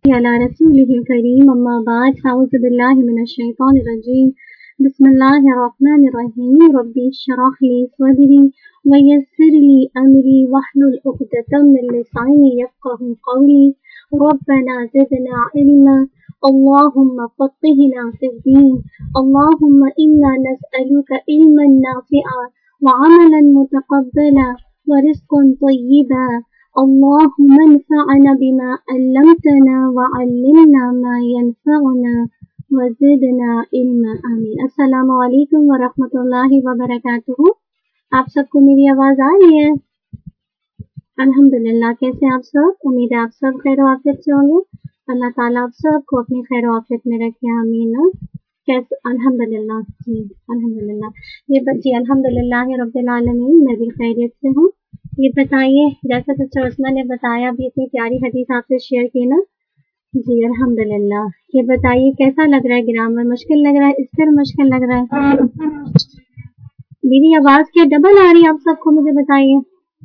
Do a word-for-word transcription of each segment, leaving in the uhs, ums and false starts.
على رسوله الكريم أما بعد فأعوذ بالله من الشيطان الرجيم بسم الله الرحمن الرحيم ربي اشرح لي صدري ويسر لي أمري واحلل عقدة من لساني يفقهوا قولي ربنا زدنا علما اللهم فقهنا في الدين اللهم إنا نسألك علما نافعا وعملا متقبلا ورزقا طيبا اللهم انفعنا بما علمتنا وعلمنا ما ينفعنا وزدنا علما آمین۔ السلام علیکم ورحمۃ اللہ وبرکاتہ۔ آپ سب کو میری آواز آ رہی ہے؟ الحمدللہ۔ کیسے آپ سب؟ امید ہے آپ سب خیر و عافیت سے ہوں گے۔ اللہ تعالیٰ آپ سب کو اپنی خیر و عافیت میں رکھے، آمین۔ کیسے؟ الحمدللہ جی الحمدللہ یہ جی الحمدللہ رب العالمین، میں بھی خیریت سے ہوں۔ یہ بتائیے، جیسا سسٹر عثمہ نے بتایا بھی اتنی پیاری حدیث آپ سے شیئر کی نا، جی الحمدللہ۔ یہ بتائیے کیسا لگ رہا ہے؟ گرامر مشکل لگ رہا ہے؟ استر مشکل لگ رہا ہے؟ میری آواز کیا ڈبل آ رہی ہے آپ سب کو؟ مجھے بتائیے،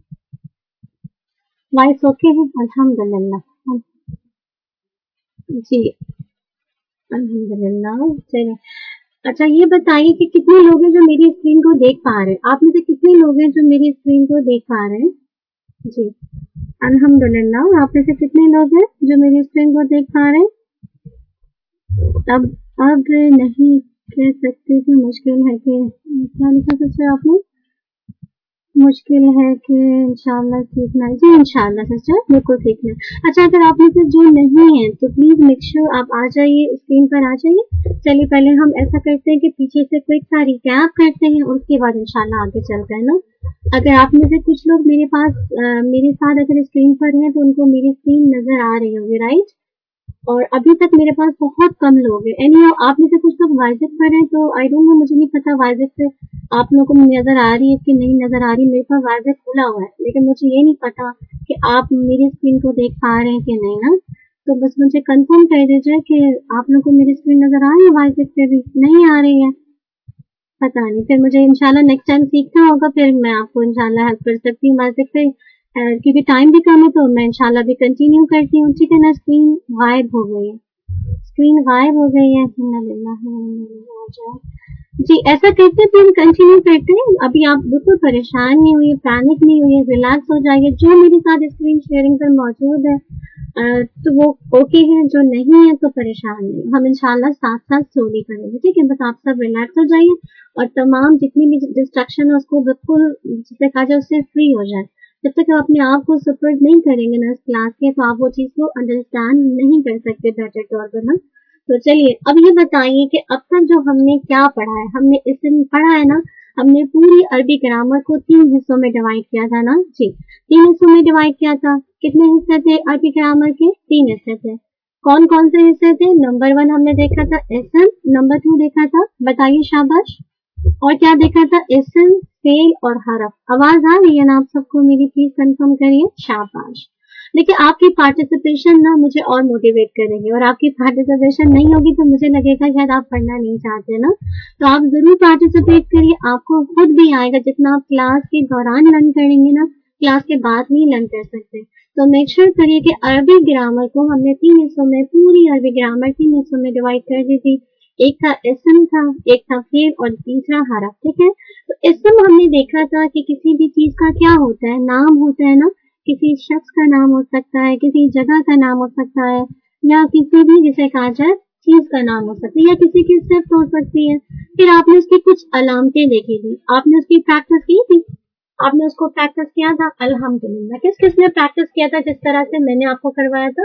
وائس اوکے ہے؟ الحمدللہ جی الحمدللہ۔ چلیے اچھا، یہ بتائیے کہ کتنے لوگ ہیں جو میری اسکرین کو دیکھ پا رہے ہیں؟ آپ میں سے کتنے لوگ ہیں جو میری اسکرین کو دیکھ پا رہے ہیں؟ جی الحمدللہ۔ آپ میں سے کتنے لوگ ہیں جو میری اسکرین کو دیکھ پا رہے ہیں؟ اب اب نہیں کہہ سکتے کہ مشکل ہے کہ کیا لکھا سسٹر آپ نے؟ مشکل ہے کہ انشاءاللہ سیکھنا ہے۔ جی انشاءاللہ سسٹر بالکل سیکھنا ہے۔ اچھا، اگر آپ میں سے جو نہیں ہے تو پلیز میک شیور آپ آ جائیے، اسکرین پر آ جائیے۔ چلیے پہلے ہم ایسا کرتے ہیں کہ پیچھے سے کوئی سا ریکیپ کرتے ہیں اور اس کے بعد انشاءاللہ آگے چلتے ہیں نا۔ اگر آپ میں سے کچھ لوگ میرے پاس آ, میرے ساتھ اگر اسکرین پر ہیں تو ان کو میری اسکرین نظر آ رہی ہوگی، رائٹ؟ اور ابھی تک میرے پاس بہت کم لوگ ہیں۔ اینی آپ میں سے کچھ لوگ وائزٹ پر ہیں تو آئی ڈونٹ نو، مجھے نہیں پتا وائزٹ سے آپ لوگوں کو نظر آ رہی ہے کہ نہیں نظر آ رہی۔ میرے پاس وائزٹ کھلا ہوا ہے لیکن مجھے یہ نہیں پتا کہ آپ میری اسکرین کو دیکھ پا رہے ہیں کہ نہیں نا۔ تو بس مجھے کنفرم کر دیجیے کہ آپ لوگوں کو میری اسکرین نظر آ رہی ہے، وائزٹ پہ بھی نہیں آ رہی ہے، پتا نہیں۔ پھر مجھے انشاءاللہ نیکسٹ ٹائم سیکھنا ہوگا، پھر میں آپ کو انشاءاللہ ہیلپ کر سکتی ہوں وائزٹ پہ، کیونکہ ٹائم بھی کم ہے تو میں انشاءاللہ بھی کنٹینیو کرتی ہوں۔ ٹھیک ہے نا؟ اسکرین غائب ہو گئی ہے، اسکرین غائب ہو گئی ہے۔ جی ایسا کرتے پھر کنٹینیو کرتے ہیں۔ ابھی آپ بالکل پریشان نہیں ہوئے، پینک نہیں ہوئے، ریلیکس ہو جائیے۔ جو میرے ساتھ اسکرین شیئرنگ پر موجود ہے تو وہ اوکے ہے، جو نہیں ہے تو پریشان نہیں، ہم انشاءاللہ ساتھ ساتھ سولی کریں گے۔ ٹھیک ہے؟ بس آپ سب ریلیکس ہو جائیے اور تمام جتنی بھی ڈسٹریکشن ہے اس کو بالکل جسے کہا جائے اس سے فری ہو جائے۔ جب تک آپ اپنے آپ کو سپورٹ نہیں کریں گے نا اس کلاس کے تو آپ وہ چیز کو انڈرسٹینڈ نہیں کر سکتے بیٹر طور پر نا۔ تو چلیے اب یہ بتائیے کہ اب تک جو ہم نے کیا پڑھا ہے، ہم نے اسم پڑھا ہے نا، ہم نے پوری عربی گرامر کو تین حصوں میں ڈیوائڈ کیا تھا نا۔ جی تین حصوں میں ڈیوائڈ کیا تھا۔ کتنے حصے تھے عربی گرامر کے؟ تین حصے تھے۔ کون کون سے حصے تھے؟ نمبر ون ہم نے دیکھا تھا اسم، نمبر ٹو دیکھا تھا، بتائیے شاباش، اور کیا دیکھا تھا؟ اسم، فعل اور حرف۔ آواز آ رہی ہے نا آپ سب کو میری؟ پلیز کنفرم کریے، شاباش۔ لیکن آپ کی پارٹیسپیشن نا مجھے اور موٹیویٹ کرے گی، اور آپ کی پارٹیسپیشن نہیں ہوگی تو مجھے لگے گا شاید آپ پڑھنا نہیں چاہتے نا۔ تو آپ ضرور پارٹیسپیٹ کریے، آپ کو خود بھی آئے گا جتنا آپ کلاس کے دوران لرن کریں گے نا، کلاس کے بعد نہیں لرن کر سکتے۔ تو میک شیور کریے کہ عربی گرامر کو ہم نے تین حصوں میں، پوری عربی گرامر تین حصوں میں ڈیوائڈ کر دی تھی۔ ایک تھا اسم تھا، ایک تھا فعل اور تیسرا حرف۔ ٹھیک ہے؟ تو اسم ہم نے دیکھا تھا کہ کسی بھی چیز کا کیا ہوتا ہے، نام ہوتا ہے نا، کسی شخص کا نام ہو سکتا ہے، کسی جگہ کا نام ہو سکتا ہے، یا کسی بھی جسے کہا جائے چیز کا نام ہو سکتا ہے، یا کسی کی صفت ہو سکتی ہے۔ پھر آپ نے اس کی کچھ علامتیں دیکھی تھی، آپ نے اس کی پریکٹس کی تھی، آپ نے اس کو پریکٹس کیا تھا الحمدللہ۔ کس کس نے پریکٹس کیا تھا جس طرح سے میں نے آپ کو کروایا تھا؟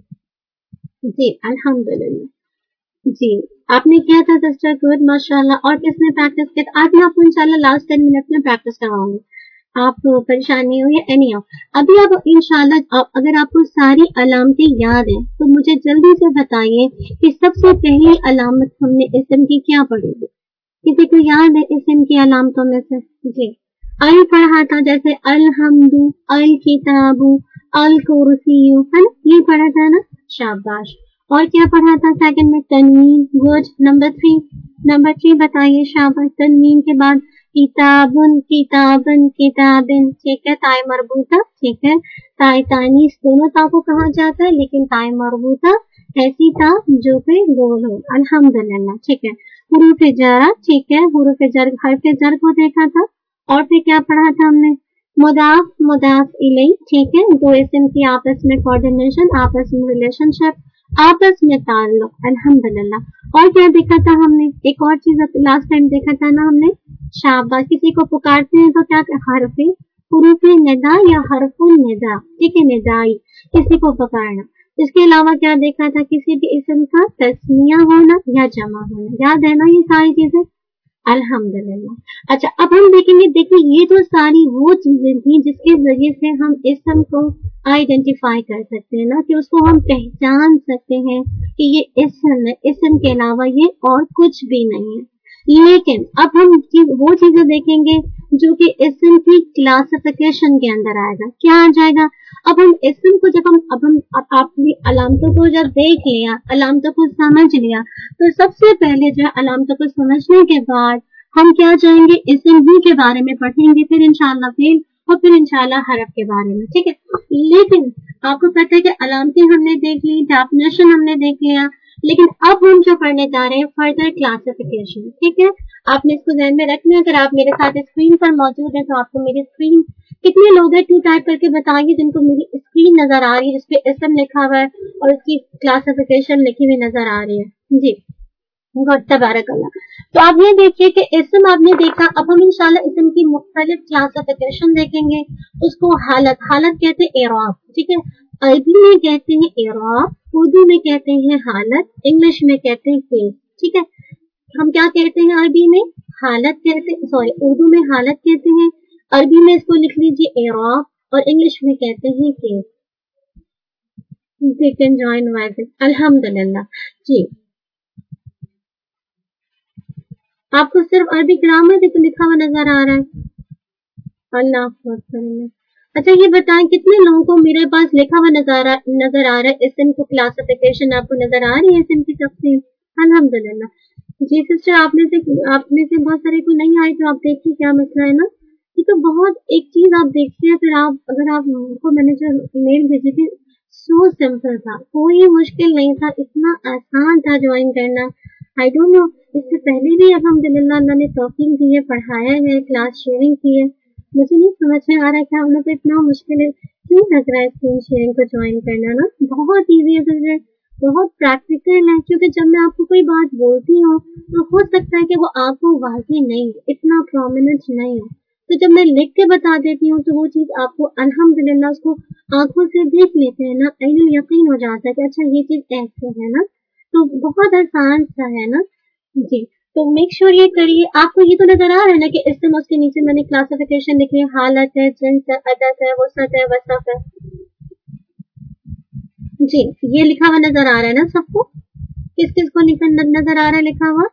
جی الحمدللہ جی آپ نے کیا تھا سسٹر، گڈ ماشاءاللہ۔ اور کس نے پریکٹس کیا تھا؟ آج میں آپ کو انشاءاللہ لاسٹ ٹین منٹ میں پریکٹس کرواؤں گی، آپ پریشان نہیں ہوئے اینی ہاؤ۔ ابھی اب انشاءاللہ اگر آپ کو ساری علامتیں یاد ہیں تو مجھے جلدی سے بتائیے کہ سب سے پہلی علامت ہم نے اسم کی کیا پڑھی تھی؟ کسی کو یاد ہے اسم کی علامتوں میں سے؟ جی ال پڑھا تھا، جیسے الحمد، الکتاب، الکرسی، ہے نا، یہ پڑھا تھا نا، شاباش۔ اور کیا پڑھا تھا سیکنڈ میں؟ تنوین، good. Number three, number three بتائیے شاباش۔ تنوین کے بعد किताबुन किताबन किताबिन, ठीक है, ताई मरबूता, ठीक है, ताई तानीस दोनों ता को कहा जाता है, लेकिन ताई मरबूता ऐसी ता जो पे गोल हो। अल्हम्दुलिल्लाह, ठीक है। हुरूफ जरा, ठीक है, हुरूफ जर हर्फ जर को देखा था, और फिर क्या पढ़ा था हमने, मुदाफ मुदाफ इलैह, ठीक है, दो इस्म की आपस में कोऑर्डिनेशन, आपस में रिलेशनशिप, आपस में ताल्लुक, अल्हम्दुलिल्लाह। और क्या देखा था हमने, एक और चीज लास्ट टाइम देखा था ना हमने, शाबाश, किसी को पुकारते हैं तो क्या हरफे हुरूफे निदा या हरफुन निदा, ठीक है, निदाई, किसी को पुकारना। इसके अलावा क्या देखा था, किसी भी इस्म का तस्मिया होना या जमा होना, याद है ना ये सारी चीजें, अल्हम्दुलिल्लाह। अच्छा, अब हम देखेंगे, देखिए ये तो सारी वो चीजें थी जिसके जरिए से हम इस्म को आइडेंटिफाई कर सकते हैं ना, कि उसको हम पहचान सकते हैं कि ये इस्म है, इस्म के अलावा ये और कुछ भी नहीं है। लेकिन अब हम चीज, वो चीजें देखेंगे जो कि इस्म की क्लासिफिकेशन के अंदर आएगा। क्या आ जाएगा, अब हम इस्म को जब हम अब हम अब आपने अलामतों को जब देख लिया, अलामतों को समझ लिया, तो सबसे पहले जो है अलामतों को समझने के बाद हम क्या जाएंगे, इस्म ही के बारे में पढ़ेंगे, फिर इंशाल्लाह फेल और फिर इंशाल्लाह हरफ के बारे में, ठीक है। लेकिन आपको पता है कि अलामतें हमने देख ली, डेफिनेशन हमने देख लिया, लेकिन अब हम जो पढ़ने जा रहे हैं फर्दर क्लासिफिकेशन, ठीक है। आपने इसको ध्यान में रखना है। अगर आप मेरे साथ स्क्रीन पर मौजूद हैं तो आपको मेरी स्क्रीन, कितने लोग हैं टू टाइप करके बताइए जिनको मेरी स्क्रीन नजर आ रही है जिसपे इस्म लिखा हुआ है और उसकी क्लासिफिकेशन लिखी हुई नजर आ रही है जी, गुड, तबारकल्लाह। तो आप ये देखिए कि इस्म आपने देखा, अब हम इंशाल्लाह इस्म की मुख्तलिफ क्लासिफिकेशन देखेंगे। उसको हालत, हालत कहते हैं एराब, ठीक है, अरबी में कहते हैं एराब, उर्दू में कहते हैं हालत, इंग्लिश में कहते हैं केस, ठीक है। हम क्या कहते हैं अरबी में, हालत कहते हैं, सॉरी उर्दू में हालत कहते हैं, अरबी में इसको लिख लीजिए एराब, और इंग्लिश में कहते हैं case. They can join wise, अल्हम्दुलिल्लाह जी। आपको सिर्फ अरबी ग्रामर लिखा हुआ नजर आ रहा है, अल्लाह अकबर। अच्छा ये बताएं कितने लोगों को मेरे पास लिखा हुआ नजर नजर आ रहा है, इस्म को क्लासिफिकेशन आपको नजर आ रही है, इस्म की तफसील, अल्हम्दुलिल्लाह जी। सिस्टर आपने से आपने से बहुत सारे को नहीं आई, तो आप देखिए क्या मसला है ना। ये तो बहुत एक चीज आप देखिए, फिर आप अगर आपको मैंने जो ईमेल भेजी थी, सो सिंपल था, कोई मुश्किल नहीं था, इतना आसान था ज्वाइन करना। आई डोंट नो, इससे पहले भी अल्हम्दुलिल्लाह अल्लाह ने तौफीक दी है, पढ़ाया है, क्लास शेयरिंग की है। मुझे नहीं समझ में आ रहा है कि हम लोग को इतना मुश्किल है, क्यों लग रहा है स्क्रीन शेयरिंग को ज्वाइन करना ना, बहुत ईजी है, बहुत प्रैक्टिकल है। क्योंकि जब मैं आपको कोई बात बोलती हूँ तो हो सकता है कि वो आपको वाज़ेह नहीं, इतना प्रोमिनेंट नहीं हो, तो जब मैं लिख के बता देती हूँ तो वो चीज आपको अल्हम्दुलिल्लाह उसको आंखों से देख लेते हैं ना, ऐन यकीन हो जाता है कि अच्छा ये चीज ऐसे है ना, तो बहुत आसान सा है ना जी। तो मेक श्योर ये करिए। आपको ये तो नजर आ रहा है ना कि इस्म, उसके नीचे मैंने क्लासिफिकेशन लिखी है, हालत है, जिन्स है, अदद है, वसत है, वसफ है जी, ये लिखा हुआ नजर आ रहा है ना सबको, किस किस को लिखा नजर आ रहा है लिखा हुआ,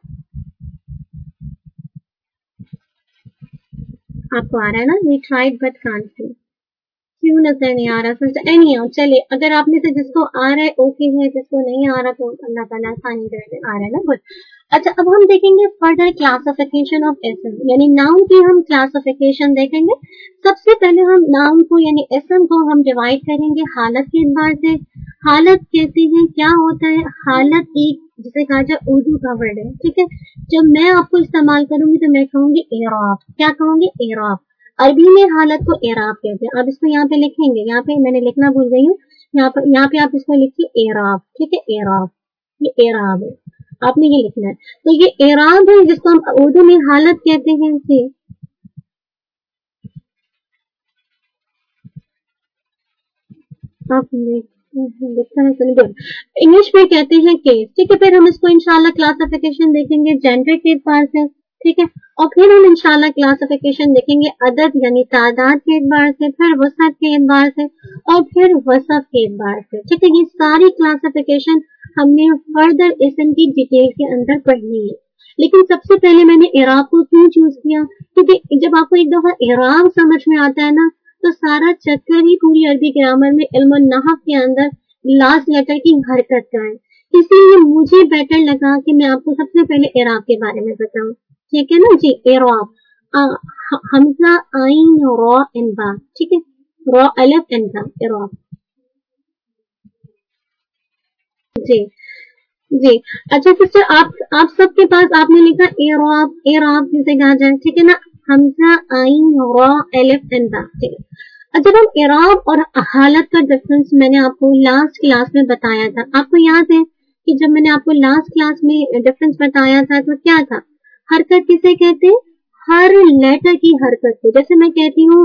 आपको आ रहा है ना, we tried but can't see, क्यों नजर नहीं आ रहा सिस्टर, एनी हो चलिए, अगर आप में से जिसको आ रहा है ओके है, जिसको नहीं आ रहा तो अल्लाह ताला आसानी करके आ रहा है ना, गुड। अच्छा अब हम देखेंगे फर्दर क्लासिफिकेशन ऑफ इस्म, यानी नाउन की हम क्लासिफिकेशन देखेंगे। सबसे पहले हम नाउन को यानी इस्म को हम डिवाइड करेंगे हालत के एतबार से। हालत कहते हैं क्या होता है, हालत एक जिसे कहा जाए उर्दू का वर्ड है, ठीक है। जब मैं आपको इस्तेमाल करूंगी तो मैं कहूंगी एराब, क्या कहूंगी एराब। अरबी में हालत को एराब कहते हैं। अब इसको यहाँ पे लिखेंगे, यहाँ पे मैंने लिखना भूल गई हूँ, यहाँ पर यहाँ पे आप इसको लिखिए एराब, ठीक है, एराब, ये एराब है, आपने ये लिखना है। तो ये एराब है जिसको हम उर्दू में हालत कहते हैं। इसे आप लिखना है सुनिए, गुड। इंग्लिश में कहते हैं केस, ठीक है। फिर हम इसको इंशाल्लाह क्लासिफिकेशन देखेंगे जेंडर के एतबार से, ठीक है। और फिर हम इंशाल्लाह क्लासिफिकेशन देखेंगे अदद यानी तादाद के एतबार से, फिर वसत के एतबार से, और फिर वसफ के एतबार से, ठीक है। ये सारी क्लासिफिकेशन हमने फर्दर इस्म की डिटेल के अंदर पढ़नी है। लेकिन सबसे पहले मैंने इराब को क्यों चूज किया, क्योंकि जब आपको एक दफा इराब समझ में आता है ना, तो सारा चक्कर ही पूरी अरबी ग्रामर में इल्म नहव के अंदर लास्ट लेटर की हरकत का है। इसलिए मुझे बेटर लगा कि मैं आपको सबसे पहले इराब के बारे में बताऊं, ठीक है ना जी। इराब हमजा आइन रॉ एंड बा, ठीक है, रॉ अलिफ एंड बा, इराब। जी जी। अच्छा सिस्टर, आप आप सबके पास आपने लिखा इराब, इराब जिसे कहा जाए, ठीक है ना, हमजा आइन रॉ अलिफ एंड बा, ठीक है। जब हम इराब और हालत का डिफरेंस मैंने आपको लास्ट क्लास में बताया था, आपको याद है कि जब मैंने आपको लास्ट क्लास में डिफरेंस बताया था तो क्या था, हरकत किसे कहते हैं, हर लेटर की हरकत को। जैसे मैं कहती हूँ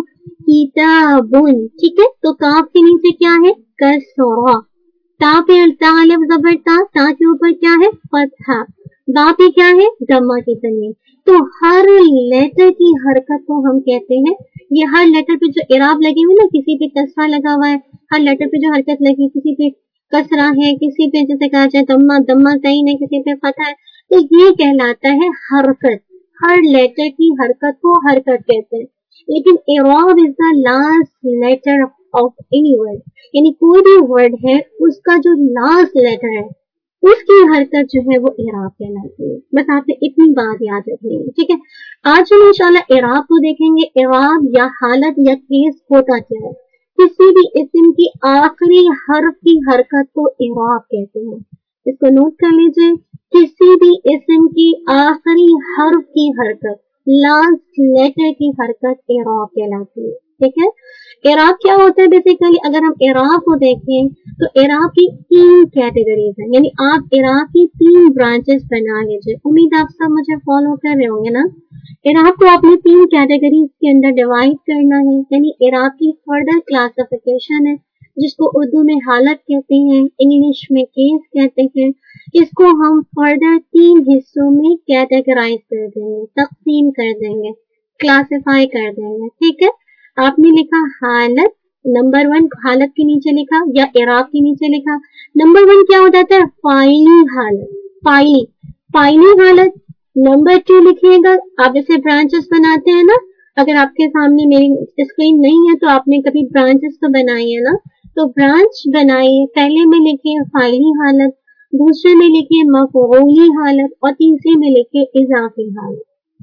किताबुन, ठीक है, तो काफ के नीचे क्या है, कसरा, ता पे ता अलिफ जबर ता, ता के ऊपर क्या है, फतहा, दा पे क्या है, दम्मा की तनवीन। तो हर लेटर की हरकत को हम कहते हैं, ये हर लेटर पे जो इराब लगी हुई ना, किसी पे कसरा लगा हुआ है, हर लेटर पे जो हरकत लगी, किसी पे कसरा है, किसी पे जैसे कहा जाए दम्मा, दम्मा सही है, किसी पे फतहा है, तो ये कहलाता है हरकत। हर लेटर की हरकत को हरकत कहते हैं। लेकिन इराब is the last letter of any word, यानी कोई भी वर्ड है उसका जो लास्ट लेटर है उसकी हरकत जो है वो इराब कहलाती है। बस आपने इतनी बात याद रखनी है, ठीक है। आज हम इंशाल्लाह इराब को देखेंगे। इराब या हालत या केस होता क्या है, किसी भी इस्म की आखिरी हर्फ की हरकत को इराब कहते हैं। इसको नोट कर लीजिए, किसी भी इस्म की आखिरी हर्फ की हरकत, लास्ट लेटर की हरकत इराब कहलाती है, ठीक है। इराब क्या होता है बेसिकली, अगर हम इराब को देखें तो इराब की तीन कैटेगरीज हैं, यानी आप इराब की तीन ब्रांचेस बना लीजिए। उम्मीद आप सब मुझे फॉलो कर रहे होंगे ना। इराब को आपने तीन कैटेगरीज के अंदर डिवाइड करना है, यानी इराब की फर्दर क्लासिफिकेशन है, जिसको उर्दू में हालत कहते हैं, इंग्लिश में केस कहते हैं। इसको हम फर्दर तीन हिस्सों में कैटेगराइज कर देंगे, तकसीम कर देंगे, क्लासिफाई कर देंगे, ठीक है। आपने लिखा हालत, नंबर वन हालत के नीचे लिखा या इराब के नीचे लिखा। नंबर वन क्या हो जाता है, फाइली हालत, फाइली फाइली हालत। नंबर टू लिखिएगा, आप जैसे ब्रांचेस बनाते हैं ना, अगर आपके सामने मेरी स्क्रीन नहीं है तो आपने कभी ब्रांचेस तो बनाई है ना, तो ब्रांच बनाइए, पहले में लिखिए फाइली हालत, दूसरे में लिखिए मफऊली हालत और तीसरे में लिखिए इजाफी हालत।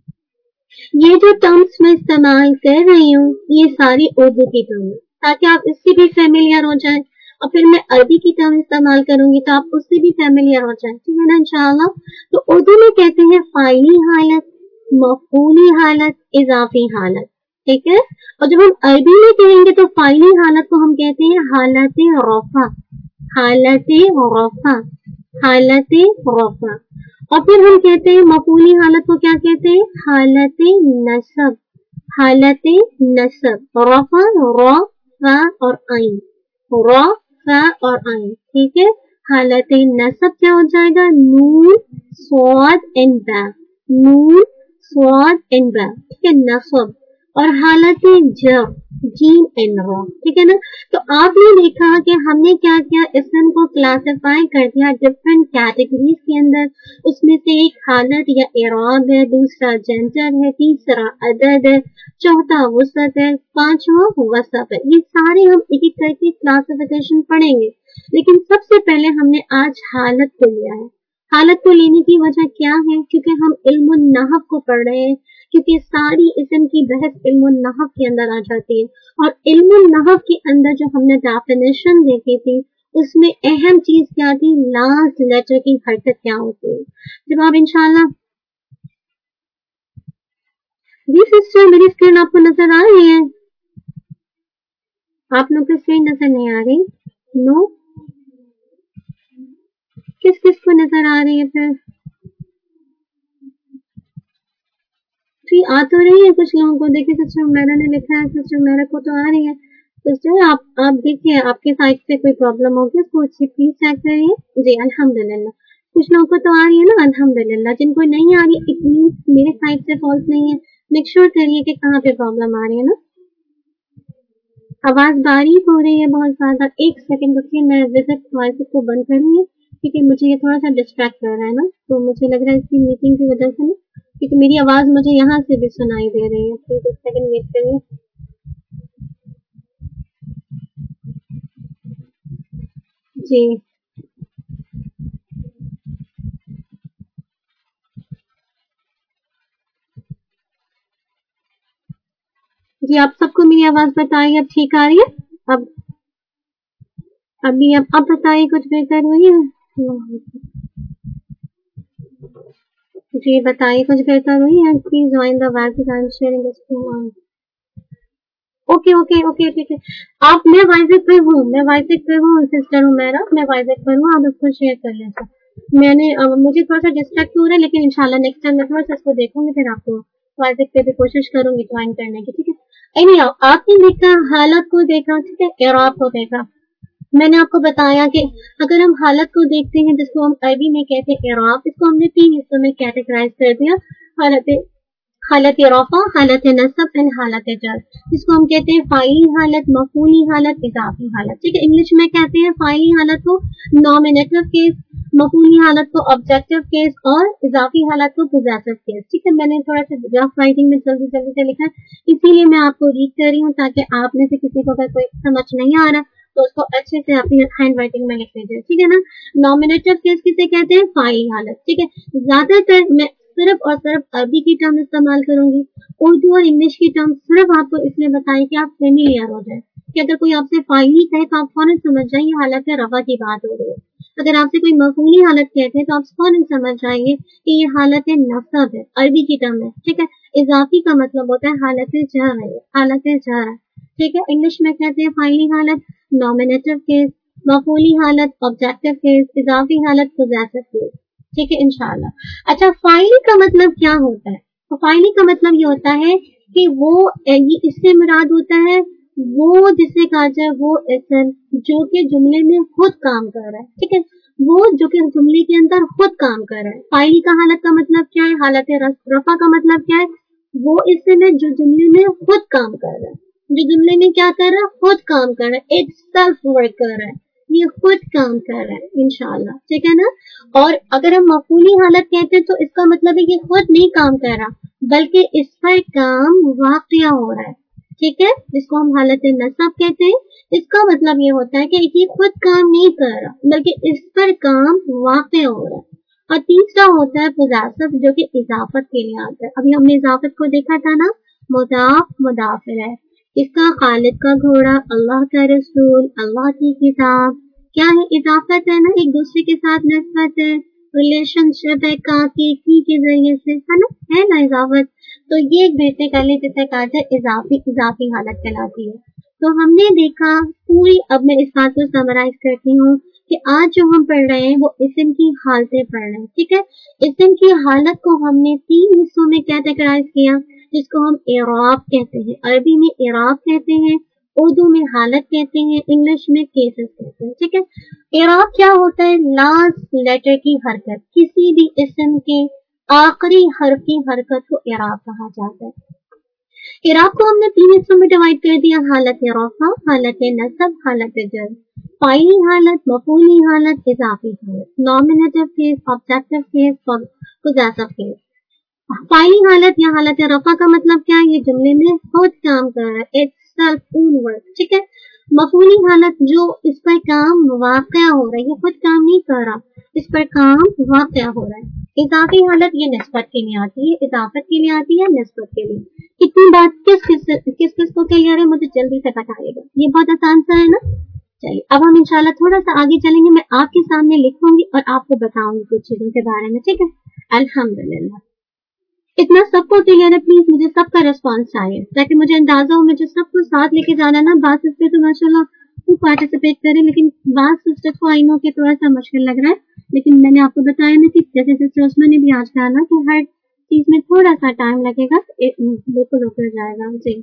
ये जो टर्म्स मैं इस्तेमाल कर रही हूँ ये सारी उर्दू की टर्म है, ताकि आप इससे भी फेमिलियर हो जाए, और फिर मैं अरबी की टर्म इस्तेमाल करूंगी तो आप उससे भी फेमिलियर हो जाए, ठीक है ना इंशाल्लाह। तो उर्दू में कहते हैं फाइली हालत, मफूली हालत, इजाफी हालत, ठीक है। और जब हम अरबी में कहेंगे तो फाइली हालत को हम कहते हैं हालत रफा, हालत रफा, हालत रफा। और फिर हम कहते हैं मफूली हालत को क्या कहते हैं, हालत नसब, हालत नसब, रफा, रॉ, फा और आइन, रॉ, फा और आइन, ठीक है। हालत नसब क्या हो जाएगा, नून, स्वाद एंड बा, नून, स्वाद एंड बा, ठीक है, नसब। और हालत जर, जीम एंड रॉ, ठीक है ना। तो आपने देखा कि हमने क्या किया, इसम को क्लासिफाई कर दिया डिफरेंट कैटेगरीज के अंदर। उसमें से एक हालत या इराब है, दूसरा जेंडर है, तीसरा अदद है, चौथा वसत है, पांचवा वसफ है। ये सारे हम एक एक करके क्लासिफिकेशन पढ़ेंगे, लेकिन सबसे पहले हमने आज हालत को लिया है। हालत को लेने की वजह क्या है, क्योंकि हम इल्म नहव को पढ़ रहे हैं, क्योंकि सारी इसम की बहस इल्म नहव के अंदर आ जाती है। और इल्म नहव के अंदर जो हमने डेफिनेशन देखी थी उसमें अहम चीज क्या थी, लास्ट लेटर की हरकत क्या होती है। जब आप इंशाल्लाह, जी सिस्टर मेरी स्क्रीन आपको नजर आ रही है, आप लोग की स्क्रीन नजर नहीं आ रही, नो, किस किस को नजर आ रही है फिर, आ तो रही है कुछ लोगों को। देखिए सिस्टर मेरा ने लिखा है, सिस्टर मेरा को तो आ रही है। सिस्टर आप आप देखिए आपके साइड से कोई प्रॉब्लम होगी उसको अच्छी प्लीज चेक करिए। जी अल्हम्दुलिल्लाह, कुछ लोगों को तो आ रही है ना अल्हम्दुलिल्लाह, जिनको नहीं आ रही इट मींस मेरे साइड से फॉल्ट नहीं है। मेक श्योर करिए कि कहाँ पे प्रॉब्लम आ रही है ना। आवाज बारीक हो रही है बहुत ज्यादा, एक सेकंड रुकिए, मैं विजिट वॉइस को बंद करूंगी क्योंकि मुझे ये थोड़ा सा डिस्ट्रैक्ट कर रहा है ना, तो मुझे लग रहा है इसकी मीटिंग की वजह से ना, क्योंकि मेरी आवाज मुझे यहाँ से भी सुनाई दे रही है। प्लीज एक सेकंड वेट करिए। जी جی آپ سب کو میری آواز بتائیے اب ٹھیک آ رہی ہے؟ اب ابھی اب آپ بتائیے کچھ بہتر ہوئی ہے؟ جی بتائیے کچھ بہتر ہوئی ہے؟ Please join the web I'm sharing the screen. Okay okay okay ٹھیک ہے. آپ میں وائزک پہ ہوں میں وائزک پہ ہوں سسٹر ہوں میرا میں وائزک پہ ہوں. آپ اس کو شیئر کر لیں. میں نے مجھے تھوڑا سا ڈسٹریکٹ ہو رہا ہے لیکن انشاءاللہ نیکسٹ ٹائم میں تھوڑا سا اس کو دیکھوں گی پھر آپ کو وائزک پہ بھی کوشش کروں گی جوائن کرنے کی. ٹھیک ہے. اینی ہاؤ آپ نے دیکھا حالت کو دیکھا. ٹھیک ہے. اعراب کو دیکھا. میں نے آپ کو بتایا کہ اگر ہم حالت کو دیکھتے ہیں جس کو ہم عربی میں کہتے ہیں اعراب, اس کو ہم نے تین حصوں میں کیٹیگرائز کر دیا. حالت حالت رفع, حالت نصب اینڈ حالت جر, جس کو ہم کہتے ہیں فاعلی حالت, مفعولی حالت, اضافی حالت. ٹھیک ہے. انگلش میں کہتے ہیں فاعلی حالت کو نامینیٹو کیس, مفعولی حالت کو آبجیکٹو کیس اور اضافی حالت کو پوزیسو کیس. ٹھیک ہے. میں نے تھوڑا سا رف رائٹنگ میں جلدی جلدی سے لکھا ہے, اسی لیے میں آپ کو ریڈ کر رہی ہوں تاکہ آپ میں سے کسی کو اگر کوئی سمجھ نہیں آ رہا تو اس کو اچھے سے اپنی ہینڈ رائٹنگ میں لکھ لیجیے. ٹھیک ہے نا. نامینیٹو کیس کسے کہتے ہیں؟ فاعلی حالت. ٹھیک ہے. زیادہ تر میں صرف اور صرف عربی کی ٹرم استعمال کروں گی. اردو اور انگلش کی ٹرم صرف آپ کو اس لیے بتائیں کہ آپ فیملیئر ہو جائیں کہ اگر کوئی آپ سے فاعلی کہے تو آپ فوراً سمجھ جائیں یہ حالت رفع کی بات ہو رہی ہے. اگر آپ سے کوئی مفعولی حالت کہتے ہیں تو آپ فوراً سمجھ جائیں گے کہ یہ حالت نصب ہے, عربی کی ٹرم ہے. ٹھیک ہے. اضافی کا مطلب ہوتا ہے حالت جر ہے, حالت جر ہے. ٹھیک ہے. انگلش میں کہتے ہیں فاعلی حالت, نامینیٹو کیس, مفعولی حالت, آبجیکٹو کیس, اضافی حالت, پوزیسو کیس. ٹھیک ہے. انشاءاللہ. اچھا فاعلی کا مطلب کیا ہوتا ہے؟ تو فاعلی کا مطلب یہ ہوتا ہے کہ وہ اس سے مراد ہوتا ہے وہ جسے کہا جائے وہ اسم جو کہ جملے میں خود کام کر رہا ہے. ٹھیک ہے. وہ جو کہ جملے کے اندر خود کام کر رہا ہے. فاعلی کا حالت کا مطلب کیا ہے؟ حالت رفع کا مطلب کیا ہے؟ وہ اسم ہے جو جملے میں خود کام کر رہا ہے, جو جملے میں کیا کر رہا ہے؟ خود کام کر رہا ہے, اٹ سیلف ورک کر رہا ہے, یہ خود کام کر رہا ہے. انشاءاللہ. ٹھیک ہے نا. اور اگر ہم مفعولی حالت کہتے ہیں تو اس کا مطلب ہے کہ خود نہیں کام کر رہا بلکہ اس پر کام واقع ہو رہا ہے. ٹھیک ہے. جس کو ہم حالت نصب کہتے ہیں, اس کا مطلب یہ ہوتا ہے کہ یہ خود کام نہیں کر رہا بلکہ اس پر کام واقع ہو رہا ہے. اور تیسرا ہوتا ہے پوزیسو جو کہ اضافت کے لیے آتا ہے. ابھی ہم نے اضافت کو دیکھا تھا نا, مضاف مضاف ہے. اس کا خالق کا گھوڑا, اللہ کا رسول, اللہ کی کتاب, کیا ہے؟ اضافت ہے نا, ایک دوسرے کے ساتھ نسبت ہے, ریلیشن شپ ہے, کا کی کی کے ذریعے سے ہے نا, ہے نا اضافت. تو یہ ایک بیسیکلی جسے کہا جائے اضافی اضافی حالت کہلاتی ہے. تو ہم نے دیکھا پوری, اب میں اس بات کو سمرائز کرتی ہوں کہ آج جو ہم پڑھ رہے ہیں وہ اسم کی حالتیں پڑھ رہے ہیں. ٹھیک ہے. اسم کی حالت کو ہم نے تین حصوں میں کیٹیگرائز کیا جس کو ہم اعراب کہتے ہیں. عربی میں اعراب کہتے ہیں, اردو میں حالت کہتے ہیں, انگلش میں کیسز کہتے ہیں. ٹھیک ہے. اعراب کیا ہوتا ہے؟ لاسٹ لیٹر کی حرکت, کسی بھی اسم کے آخری حرف کی حرکت کو اعراب کہا جاتا ہے. اعراب کو ہم نے تین حصوں میں ڈیوائڈ کر دیا, حالت رفع, حالت نصب, حالت جر. فاعلی حالت, مفعولی حالت, اضافی حالت, nominative case, objective case, possessive case. فاعلی حالت یا حالت رفع کا مطلب کیا ہے؟ یہ جملے میں خود کام کر رہا ہے, اٹس سیلف اون ورک. ٹھیک ہے. مفعولی حالت جو اس پر کام واقع ہو رہا ہے, یہ خود کام نہیں کر رہا, اس پر کام واقع ہو رہا ہے. اضافی حالت یہ نسبت کے لیے آتی ہے, اضافت کے لیے آتی ہے, نسبت کے لیے. کتنی بات کس کس کس کس کو کلیئر ہے مجھے جلدی سے بتائیے گا, یہ بہت آسان سا ہے نا. چلیے اب ہم انشاءاللہ تھوڑا سا آگے چلیں گے, میں آپ کے سامنے لکھوں گی اور آپ کو بتاؤں گی کچھ چیزوں کے بارے میں. ٹھیک ہے. الحمدللہ. اتنا سب کو کلیئر ہے؟ پلیز مجھے سب کا ریسپانس چاہیے تاکہ مجھے اندازہ ہو مجھے سب کو ساتھ لے کے جانا نا. بعض اس پہ تو ماشاءاللہ خوب پارٹیسپیٹ کریں لیکن بعض سسٹر کو آئی نو کہ تھوڑا سا مشکل لگ رہا ہے, لیکن میں نے آپ کو بتایا نا کہ جیسے سسٹر عثمان نے بھی آج کہا نا کہ ہر چیز میں تھوڑا سا ٹائم لگے گا, بالکل ہو کر جائے گا. جی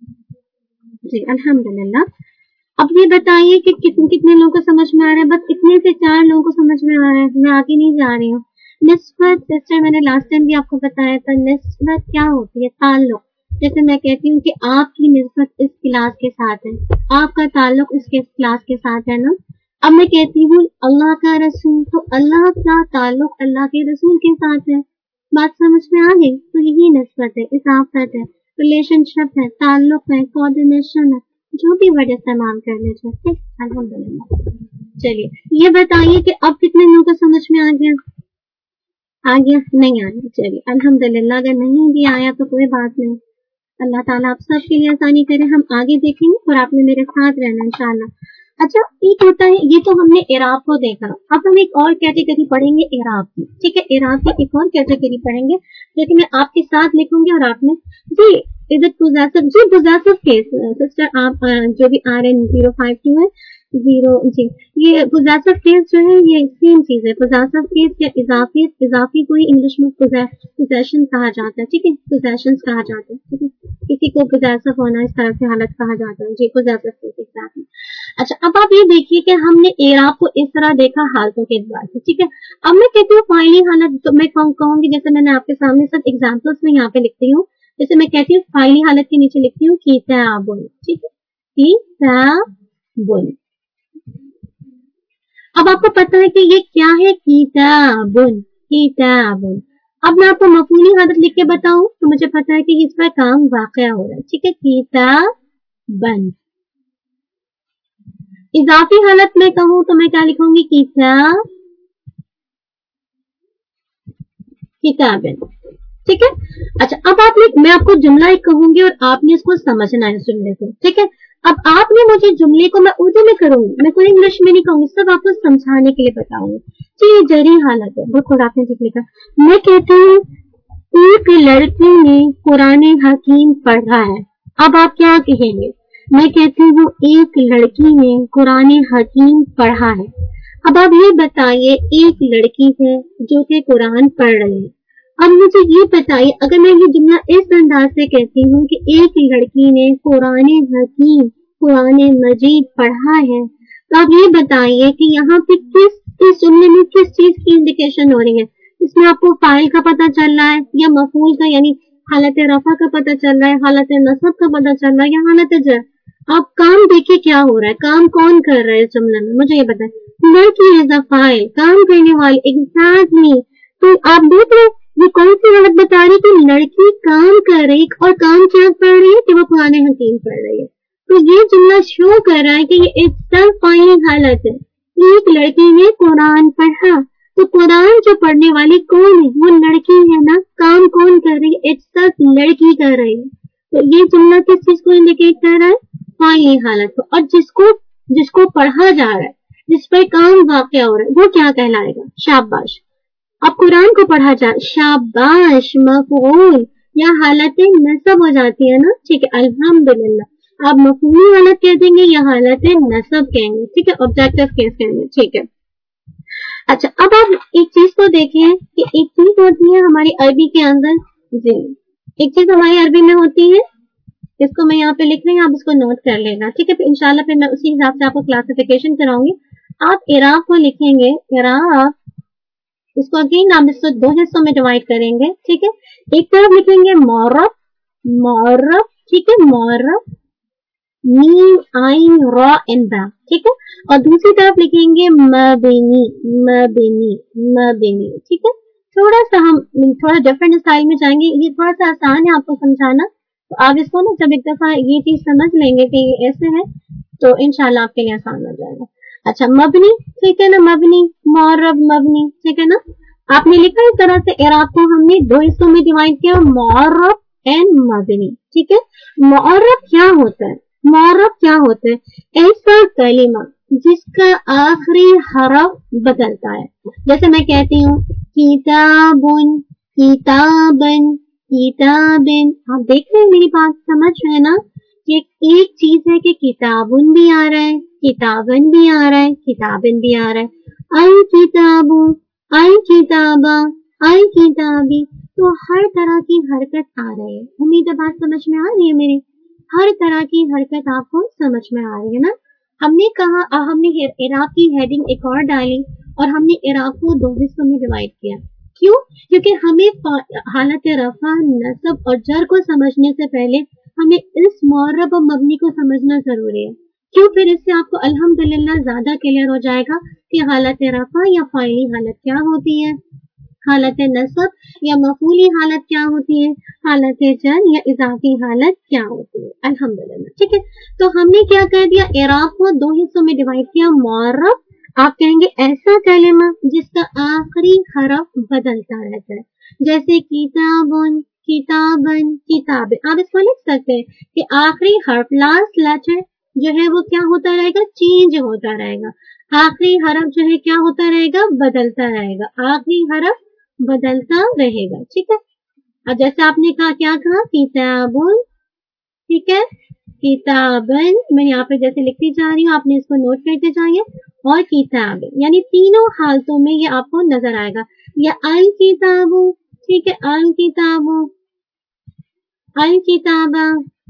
جی الحمدللہ. اب یہ بتائیے کہ کتنے کتنے لوگوں کو سمجھ میں آ رہا ہے؟ بس اتنے سے چار لوگوں کو سمجھ میں آ رہا ہے, میں آگے نہیں جا رہی ہوں. نسبت سسٹر میں نے لاسٹ ٹائم بھی آپ کو بتایا تھا, نسبت کیا ہوتی ہے؟ تعلق. جیسے میں کہتی ہوں کہ آپ کی نسبت اس کلاس کے ساتھ ہے, آپ کا تعلق اس کے کلاس کے ساتھ ہے نا. اب میں کہتی ہوں اللہ کا رسول, تو اللہ کا تعلق اللہ کے رسول کے ساتھ ہے. بات سمجھ میں آ گئی؟ تو یہی نسبت ہے, اضافت ہے, ریلیشن شپ ہے, تعلق ہے, کوآرڈینیشن ہے, جو بھی ورڈ استعمال کر لیجیے. الحمدللہ. چلیے یہ بتائیے کہ اب کتنے لوگوں کو سمجھ میں آ گیا؟ آ گیا؟ نہیں آ گیا. چلیے الحمدللہ. اگر نہیں بھی آیا تو کوئی بات نہیں, अल्लाह ताला आप सब के लिए आसानी करे। हम आगे देखेंगे और आपने मेरे साथ रहना इंशाल्लाह। अच्छा, एक होता है, ये तो हमने इराब को देखा, अब हम एक और कैटेगरी पढ़ेंगे इराब की, ठीक है। इराब की एक और कैटेगरी पढ़ेंगे जो कि मैं आपके साथ लिखूंगी और आपने जी इज इट पोजेसिव, जी पोजेसिव केस सिस्टर आप जो भी R N zero five two है जीरो जी, ये पोजेसिव केस जो है ये सेम चीज है। पोजेसिव केस या इजाफी, इजाफी को ही इंग्लिश में पोजेशन कहा जाता है, ठीक है, पोजेशंस कहा जाता है, ठीक है। किसी को पोजेसिव होना इस तरह से हालत कहा जाता है जी, पोजेसिव केस एग्जैक्टली। अच्छा, अब आप ये देखिए कि हमने एराब को इस तरह देखा हालतों के एतबार से, ठीक है। अब मैं कहती हूँ फाइली हालत, तो मैं कहूंगी जैसे मैंने आपके सामने सब एग्जाम्पल्स में यहाँ पे लिखती हूँ, जैसे मैं कहती हूँ फाइली हालत के नीचे लिखती हूँ किताबुन, ठीक है, किताबुन। अब आपको पता है कि ये क्या है, किताबुन, किताबुन। अब मैं आपको मफूली हालत लिख के बताऊं तो मुझे पता है कि इस पर काम वाकया हो रहा है, ठीक है, किताबन। इजाफी हालत में कहूं तो मैं क्या लिखूंगी, किताब, किताबन, ठीक है। अच्छा, अब आपने, मैं आपको जुमला एक कहूंगी और आपने इसको समझना है जुमले को, ठीक है। अब आपने मुझे जुमले को मैं उर्दू में करूंगी, मैं कोई इंग्लिश में नहीं कहूंगी, सब आपको समझाने के लिए बताऊंगी। जी, ये जरी हालत है, बहुत थोड़ा आपने ठीक लिखा। मैं कहती हूँ एक लड़की ने कुरान हकीम पढ़ा है। अब आप क्या कहेंगे, मैं कहती हूँ एक लड़की ने कुरान हकीम पढ़ा है। अब आप ये बताइए, एक लड़की है जो कि कुरान पढ़ रही है। अब मुझे ये बताइए, अगर मैं ये जुमला इस अंदाज से कहती हूँ कि एक लड़की ने कुरान हकीम, कुरान मजीद पढ़ा है, तो आप ये बताइए कि यहाँ पे किस इस जुमले में किस चीज की इंडिकेशन हो रही है। इसमें आपको फाइल का पता चल रहा है या मफूल का, यानी हालत रफा का पता चल रहा है, हालत नसब का पता चल रहा है या हालत जर। आप काम देखिए क्या हो रहा है, काम कौन कर रहा है इस जुमले में, मुझे ये बताए। लड़की इज अ फाइल, काम करने वाली, एग्जैक्टली। तो आप देख रहे ये कौन सी हालत बता रही कि लड़की काम कर रही, और काम क्या कर रही है कि वो कुरान हकीम पढ़ रही है। तो ये जुमला शो कर रहा है कि ये इट्सल्फ फाइल हालत है, एक लड़की ने कुरान पढ़ा। तो कुरान जो पढ़ने वाली कौन है, वो लड़की है ना, काम कौन कर रही है, इट्सल्फ लड़की कर रही है। तो ये जुमला किस चीज को इंडिकेट कर रहा है, फाइली हालत को। और जिसको जिसको पढ़ा जा रहा है, जिस पर काम वाक़या हो रहा है, वो क्या कहलाएगा, शाबाश। अब कुरान को पढ़ा जा, शाबाश मफऊल, या हालत नसब हो जाती है ना, ठीक है, अल्हम्दुलिल्लाह। आप मफूली हालत कह देंगे या हालत नसब कहेंगे, ठीक है, ऑब्जेक्टिव केस कहेंगे, ठीक है। अच्छा, अब आप एक चीज को देखें कि एक चीज होती है हमारी अरबी के अंदर, जी एक चीज हमारी अरबी में होती है, इसको मैं यहाँ पे लिख रही हूँ, आप इसको नोट कर लेना, ठीक है। फिर इंशाल्लाह फिर मैं उसी हिसाब से आपको क्लासिफिकेशन कराऊंगी। आप इराब को लिखेंगे, इराब, इसको अगेन आप इसको दो हिस्सों में डिवाइड करेंगे, ठीक है। एक तरफ लिखेंगे मौरब, मौरब, ठीक है, मौरब, मीम आइन रॉ एंड बा, ठीक है। और दूसरी तरफ लिखेंगे मबनी, मबनी, मबनी, ठीक है। थोड़ा सा हम थोड़ा डिफरेंट स्टाइल में जाएंगे, ये थोड़ा सा आसान है आपको समझाना, तो आप इसको ना जब एक दफा ये चीज समझ लेंगे कि ये ऐसे है तो इंशाल्लाह आपके लिए आसान हो जाएगा। अच्छा, मबनी, ठीक है ना, मबनी, मौरब, मबनी, ठीक है ना। आपने लिखा इस तरह से, इराब को हमने दो हिस्सों में डिवाइड किया, मौरब एंड मबनी, ठीक है। मौरब क्या होता है, मौरब क्या होता है, ऐसा कलिमा जिसका आखिरी हरफ बदलता है। जैसे मैं कहती हूँ किताबुन, किताबन, किताबिन। आप देख रहे हैं मेरी बात, समझ रहे हैं ना, कि एक चीज है कि किताबुन भी आ रहा है, किताबन भी आ रहा है, किताबिन भी आ रहा है, अल किताबु, अल किताबा, अल किताबी। तो हर तरह की हरकत आ रही है। उम्मीद है बात समझ में आ रही है मेरी, हर तरह की हरकत आपको समझ में आ रही है ना। हमने कहा, हमने इराब की हेडिंग एक और डाली और हमने इराब को दो हिस्सों में डिवाइड किया। क्यों? क्योंकि हमें हालत रफा, नसब और जर को समझने से पहले हमें इस मौरब और मबनी को समझना जरूरी है। क्यों? फिर इससे आपको अल्हम्दुलिल्लाह ज्यादा क्लियर हो जाएगा कि हालत रफा या फाइली हालत क्या होती है, हालत नसब या मफूली हालत क्या होती है, हालत जर या इजाफी हालत क्या होती है। अल्हम्दुलिल्लाह, ठीक है। तो हमने क्या कर दिया, इराब को दो हिस्सों में डिवाइड किया। मौरब आप कहेंगे ऐसा कलिमा जिसका आखिरी हरफ बदलता रहता है, जैसे किताबुन, किताबन किताबें। आप इसको लिख सकते हैं कि आखिरी हर्फ, लास्ट लेटर जो है वो क्या होता रहेगा, चेंज होता रहेगा। आखिरी हरफ जो है क्या होता रहेगा, बदलता रहेगा। आखिरी हरफ बदलता रहेगा, ठीक है। और जैसे आपने कहा, क्या कहा, किताबुन, ठीक है, किताबन। मैं यहाँ पे जैसे लिखती जा रही हूँ, आपने इसको नोट करते जाइए। और किताब, यानी तीनों हालतों में ये आपको नजर आएगा। या अल किताबु, ठीक है, अल किताबु, अल किताबा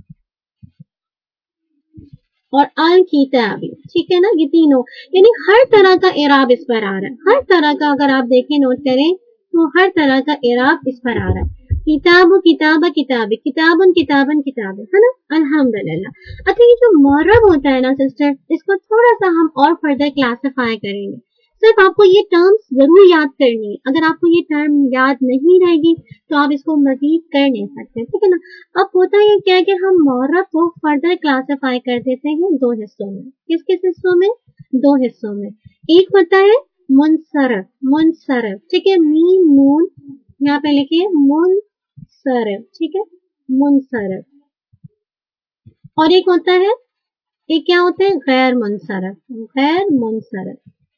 और अल किताबी, ठीक है ना, ये तीनों, यानी हर तरह का इराब इस पर आ रहा है। हर तरह का, अगर आप देखें, नोट करें, तो हर तरह का इराब इस पर आ रहा है। किताबु किताबा किताबी, किताबन किताबन किताबे, है ना, अल्हम्दुलिल्लाह। अच्छा, ये जो मुअर्रब होता है ना सिस्टर, इसको थोड़ा सा हम और फर्दर क्लासिफाई करेंगे। सिर्फ आपको ये टर्म्स जरूर याद करनी है। अगर आपको ये टर्म याद नहीं रहेगी तो आप इसको मजीद कर नहीं सकते, ठीक है ना। अब होता ये क्या है कि हम मुअर्रब को फर्दर क्लासिफाई कर देते हैं दो हिस्सों में। किस किस हिस्सों में, दो हिस्सों में। एक होता है मुनसरफ, मुनसरफ, ठीक है, मीम नून यहाँ पे लिखिए, मुनसरफ, ठीक है, मुनसरफ। और एक होता है, एक क्या होता है, गैर मुनसरफ, गैर मुनसरफ।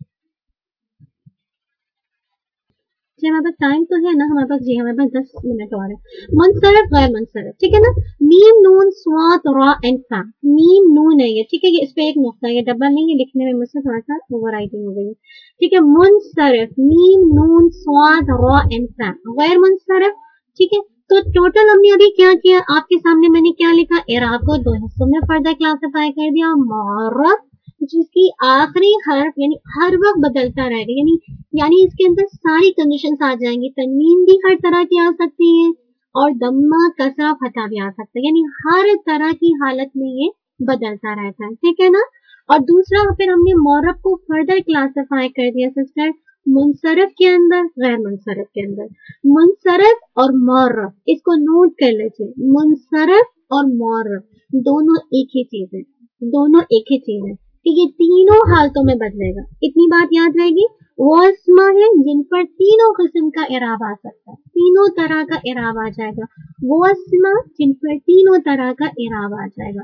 जी हमारे पास टाइम तो है ना, हमारे पास, जी हमारे पास दस मिनट और है। मुनसरफ, गैर मुनसरफ, ठीक है ना। मीम नून स्वात रा एंड फा, मीम नून है ये, ठीक है, ये इस पे एक नुक्ता, ये डबल नहीं है, लिखने में मुझसे थोड़ा सा ओवर राइटिंग हो गई है, ठीक है। मुनसरफ, मीम नून स्वात रा एंड फा। गैर मुनसरफ, ठीक है। तो टोटल हमने अभी क्या किया, आपके सामने मैंने क्या लिखा, इराब को दो हिस्सों में फर्दर क्लासिफाई कर दिया। मुअर्रब, जिसकी आखिरी हर्फ यानी हर वक्त बदलता रहेगा, यानी यानी इसके अंदर सारी कंडीशंस आ जाएंगी। तन्वीन भी हर तरह की आ सकती है और दम्मा, कसरा, फतह भी आ सकता है, यानी हर तरह की हालत में ये बदलता रहता है, ठीक है ना। और दूसरा, फिर हमने मुअर्रब को फर्दर क्लासिफाई कर दिया सिस्टर, मुनसरफ के अंदर, गैर मुनसरफ के अंदर। मुनसरफ और मुअर्रब, इसको नोट कर लीजिए, मुनसरफ और मुअर्रब दोनों एक ही चीज है, दोनों एक ही चीज है कि ये तीनों हालतों में बदलेगा। इतनी बात याद रहेगी। वो अस्मा है जिन पर तीनों किस्म का इराब आ सकता है, तीनों तरह का इराब आ जाएगा। वो अस्मा जिन पर तीनों तरह का इराब आ जाएगा।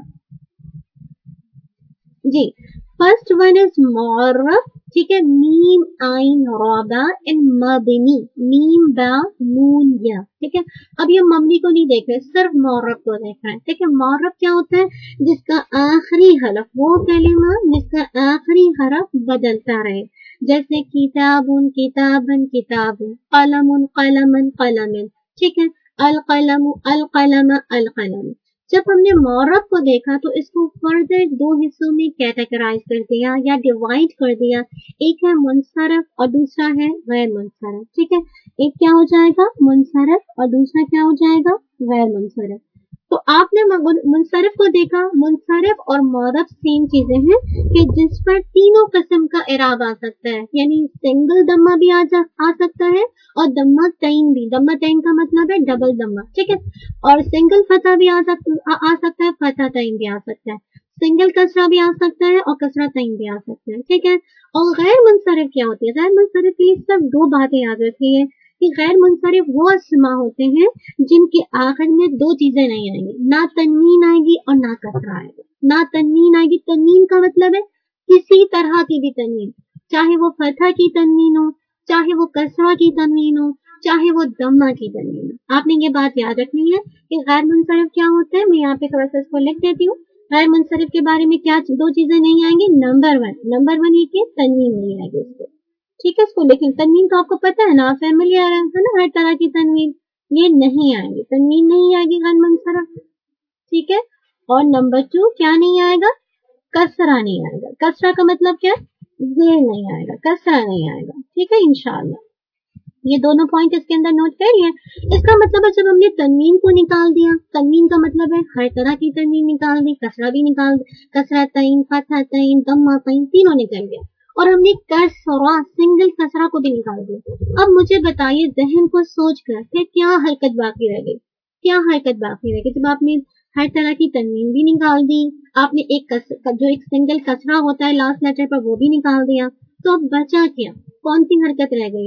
जी, फर्स्ट वन इज मुअर्रब, ठीक है, मीम आइन रौबा एंड मबनी, मीम बा नून या, ठीक है। अब ये मबनी को नहीं देख रहे, सिर्फ मुअर्रब को देख रहे हैं, ठीक है। मुअर्रब क्या होता है, जिसका आखिरी हरफ, वो कलिमा जिसका आखिरी हरफ बदलता रहे, जैसे किताबुन किताबन किताबुन, कलमुन कलमन कलमन, ठीक है, अल कलमु अल कलम अल कलम। जब हमने मुअर्रब को देखा तो इसको फर्दर दो हिस्सों में कैटेगराइज कर दिया या डिवाइड कर दिया। एक है मुनसरफ और दूसरा है गैर मुनसरफ, ठीक है। एक क्या हो जाएगा, मुनसरफ, और दूसरा क्या हो जाएगा, गैर मुनसरफ। तो आपने मुनसरफ को देखा, मुनसरफ और मुअर्रब सेम चीजें हैं कि जिस पर तीनों किस्म का इराब आ सकता है, यानी सिंगल दम्मा भी आ, जा, आ सकता है और दम्मा तईन भी, दम्मा तईन का मतलब है डबल दम्मा, ठीक है। और सिंगल फतह भी आ, सक, आ, आ सकता है, फतह तईन भी आ सकता है, सिंगल कसरा भी आ सकता है और कसरा तईन भी आ सकता है, ठीक है। और गैर मुनसरफ क्या होती है, गैर मुनसरफ के लिए सिर्फ दो बातें याद रखिए कि गैर मुनसरिफ वो अस्मा होते हैं जिनके आखिर में दो चीजें नहीं आएंगी, ना तन्वीन आएगी और ना कसरा आएगा। ना तन्वीन आएगी, तन्वीन का मतलब है किसी तरह की भी तन्वीन, चाहे वो फतह की तन्वीन हो, चाहे वो कसरा की तन्वीन हो, चाहे वो दम्मा की तन्वीन हो। आपने ये बात याद रखनी है कि गैर मुनसरिफ क्या होता है। मैं यहाँ पे थोड़ा सा इसको लिख देती हूँ। गैर मुनसरिफ के बारे में क्या दो चीजें नहीं आएंगी, नंबर वन नंबर वन ये कि तन्वीन नहीं आएगी उस पर, ठीक है। इसको लेकिन तन्वीन तो आपको पता है ना, फैमिलियर है ना, हर तरह की तन्वीन ये नहीं आएगी, तन्वीन नहीं आएगी गैर मुनसरिफ, ठीक है। और नंबर टू क्या नहीं आएगा, कसरा नहीं आएगा। कसरा का मतलब क्या, जेर नहीं आएगा, कसरा नहीं आएगा, ठीक है। इंशाअल्लाह ये दोनों पॉइंट इसके अंदर नोट करिए। इसका मतलब है जब हमने तन्वीन को निकाल दिया, तन्वीन का मतलब है हर तरह की तन्वीन निकाल दी, कसरा भी निकाल, कसरा तईन, फतह तईन, दम्मा तईन, तीनों निकल गया। और हमने कसरा, सिंगल कसरा को भी निकाल दिया। अब मुझे बताइए जहन को सोच कर फिर क्या हरकत बाकी रह गई, क्या हरकत बाकी रह गई। जब आपने हर तरह की तन्वीन भी निकाल दी, आपने एक कस, जो एक सिंगल कसरा होता है लास्ट लेटर पर वो भी निकाल दिया, तो अब बचा क्या, कौन सी हरकत रह गई है।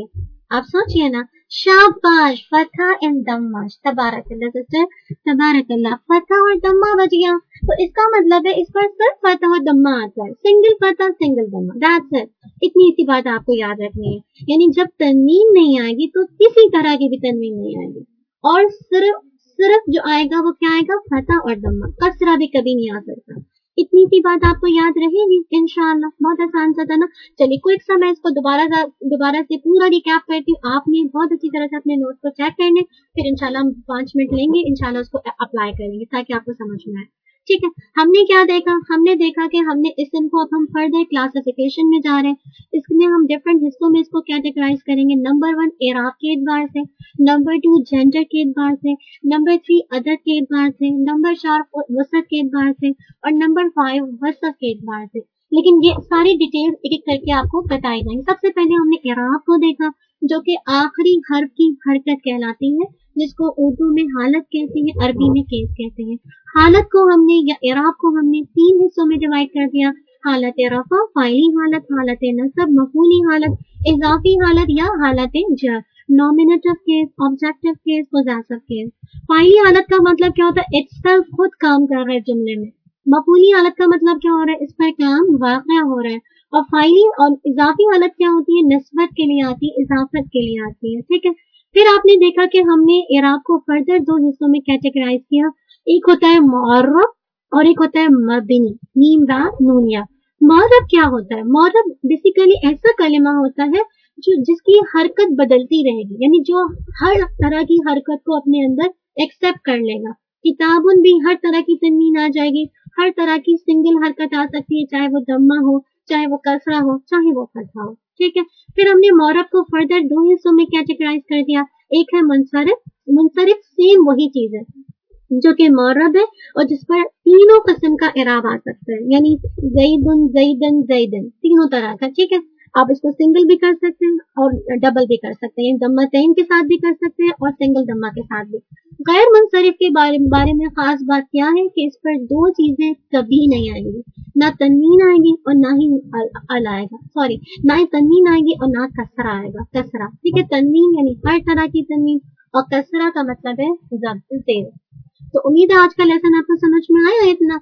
आप सोचिए ना, शाबाश, फतह एंड दम्मा, तबारकल्लाह सिस्टर, तबारकल्लाह, फतह और दम्मा बच गया। तो इसका मतलब है इस पर सिर्फ फतह और दम्मा आता है, सिंगल फतह सिंगल दम्मा, दैट्स इट। इतनी सी बात आपको याद रखनी है। यानी जब तनवीन नहीं आएगी तो किसी तरह की भी तनवीन नहीं आएगी, और सिर्फ सिर्फ जो आएगा वो क्या आएगा, फतह और दम्मा, कसरा भी कभी नहीं आ सकता। इतनी सी बात आपको याद रहेगी इंशाअल्लाह। बहुत आसान सा था ना। चलिए क्विक सा मैं इसको दोबारा दोबारा से पूरा रिकैप करती हूँ। आपने बहुत अच्छी तरह से अपने नोट्स को चेक करने, फिर इंशाल्लाह हम पांच मिनट लेंगे, इंशाल्लाह उसको अप्लाई करेंगे ताकि आपको समझ में आए। ठीक है, हमने क्या देखा, हमने देखा कि हमने इसम को अब हम फर्दर क्लासिफिकेशन में जा रहे हैं। इसमें हम डिफरेंट हिस्सों में इसको कैटेगराइज करेंगे। नंबर वन एराब के एतबार से, नंबर टू जेंडर के एतबार से, नंबर थ्री अदद के एतबार से, नंबर चार वसत के एतबार से, और नंबर फाइव वसफ के एतबार से। लेकिन ये सारी डिटेल एक एक करके आपको बताई जाएंगी। सबसे पहले हमने एराब को देखा, जो कि आखिरी हर्फ की हरकत कहलाती है, जिसको उर्दू में हालत कहते हैं, अरबी में केस कहते हैं। हालत को हमने या एराब को हमने तीन हिस्सों में डिवाइड कर दिया, हालत रफा, फाइली हालत, हालत नसब, मफूली हालत, इजाफी हालत या हालत जर, nominative case, objective case, possessive case. फाइली हालत का मतलब क्या होता है, इटसेल्फ खुद काम कर रहा है जुमले में। मफूली हालत का मतलब क्या हो रहा है, इस पर काम वाक़या हो रहा है। और फाइली और इजाफी हालत क्या होती है, निस्बत के लिए आती है, इजाफत के लिए आती है। ठीक है, फिर आपने देखा कि हमने एराब को फर्दर दो हिस्सों में कैटेगराइज किया। एक होता है मुअर्रब और एक होता है मबनी, मीम रा नूनिया। मुअर्रब क्या होता है, मुअर्रब बेसिकली ऐसा कलिमा होता है जो जिसकी हरकत बदलती रहेगी, यानी जो हर तरह की हरकत को अपने अंदर एक्सेप्ट कर लेगा। किताबुन भी हर तरह की तन्वीन आ जाएगी, हर तरह की सिंगल हरकत आ सकती है, चाहे वो दम्मा हो, चाहे वो कसरा हो, चाहे वो फतहा हो। ठीक है, फिर हमने मुअर्रब को फर्दर दो हिस्सों में कैटेगराइज कर दिया। एक है मुनसरिफ, मुनसरिफ सेम वही चीज है जो कि मुअर्रब है और जिस पर तीनों किस्म का इराब आ सकता है, यानी ज़ैदुन, ज़ैदन, ज़ैदन, तीनों तरह का। ठीक है, आप इसको सिंगल भी कर सकते हैं और डबल भी कर सकते हैं, दम्मतैन के साथ भी कर सकते हैं और सिंगल दम्मा के साथ भी। गैर मुनसरिफ के बारे, बारे में खास बात क्या है कि इस पर दो चीजें कभी नहीं आएंगी, ना तन्वीन आएगी और ना ही अल, अल आएगा, सॉरी, ना ही तन्वीन आएगी और ना कसरा आएगा, कसरा। ठीक है, तन्वीन यानी हर तरह की तन्वीन और कसरा का मतलब है ज़ब्त ज़ेर। तो उम्मीद है आज का लेसन आपको समझ में आया इतना।